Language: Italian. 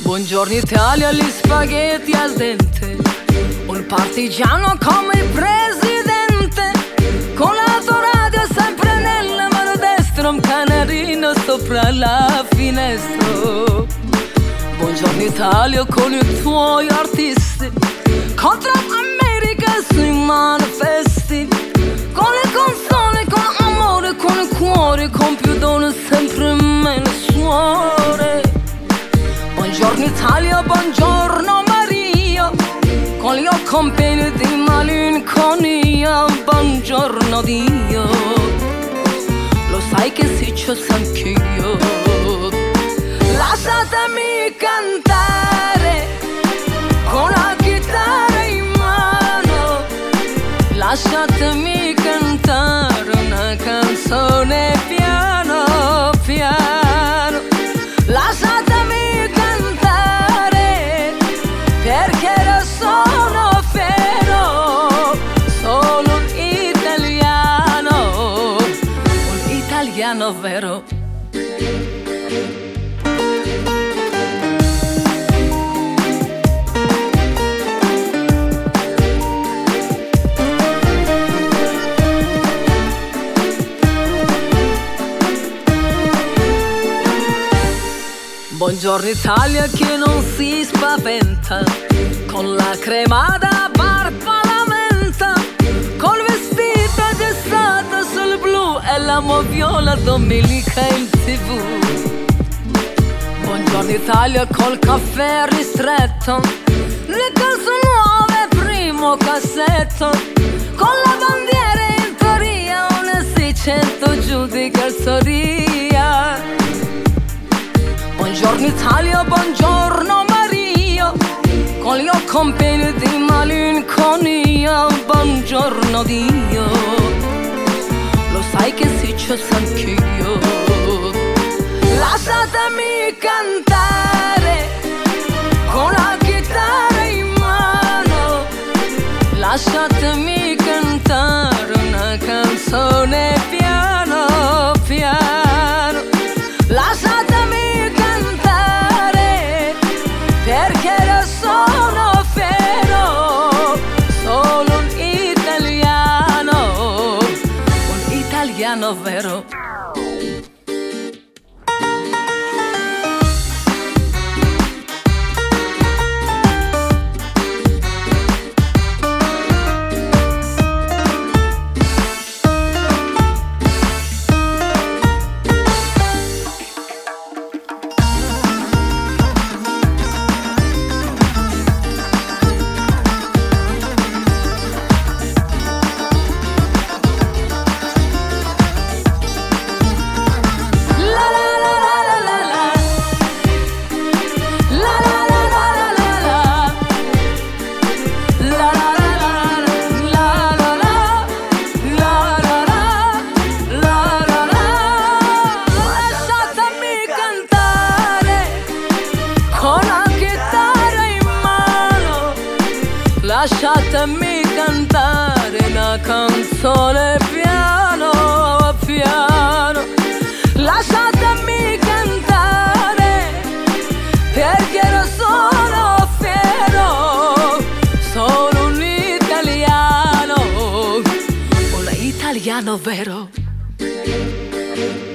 Buongiorno Italia, gli spaghetti al dente, un partigiano come il presidente, con l'autoradio sempre nella mano destra, un canarino sopra la finestra. Buongiorno Italia con i tuoi artisti, contro America sui manifesti, con le console, con amore, con il cuore, con più donne, sempre meno suore. Buongiorno Italia, buongiorno Maria, con gli occhi pieni di malinconia. Buongiorno Dio, lo sai che sì, c'ho anch'io. Lasciatemi cantare con la chitarra in mano, lasciatemi cantare una canzone piano piano. Lasciatemi cantare perché lo sono vero, sono un italiano vero. Buongiorno Italia che non si spaventa, con la crema da barba la menta, col vestito gessato sul blu e la moviola domenica in TV. Buongiorno Italia col caffè ristretto, le calze nuove primo cassetto, con la bandiera in teoria, un 600 giù di calzoria. Buongiorno Italia, buongiorno Maria, con gli occhi pieni di malinconia. Buongiorno Dio, lo sai che sì, c'ho anch'io. Lasciatemi cantare con la chitarra in mano, lasciatemi cantare una canzone piano piano. Lasciatemi cantare perché lo sono vero, sono un italiano vero. Lasciatemi cantare una canzone piano piano. Lasciatemi cantare perché lo sono vero, sono un italiano vero.